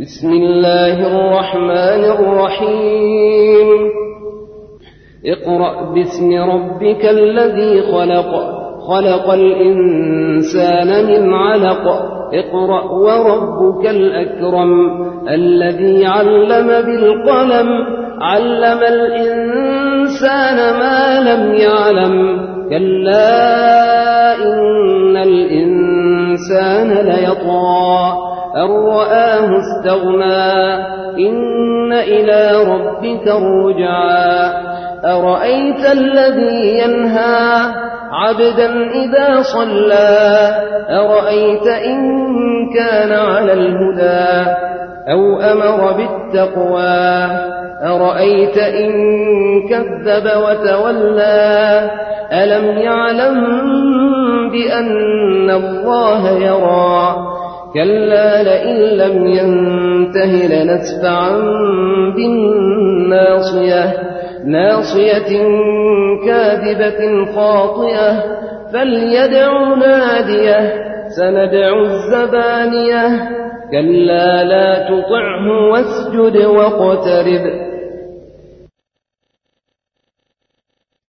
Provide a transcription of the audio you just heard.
بسم الله الرحمن الرحيم اقرأ باسم ربك الذي خلق الإنسان من علق اقرأ وربك الأكرم الذي علم بالقلم علم الإنسان ما لم يعلم كلا إن الإنسان ليطغى أن رآه استغنى إن إلى ربك الرجعى أرأيت الذي ينهى عبدا إذا صلى أرأيت إن كان على الهدى أو أمر بالتقوى أرأيت إن كذب وتولى ألم يعلم بأن الله يرى كلا لئن لم ينته لنسفعا بالناصية ناصية كاذبة خاطئة فليدع ناديه سندع الزبانية كلا لا تطعه واسجد واقترب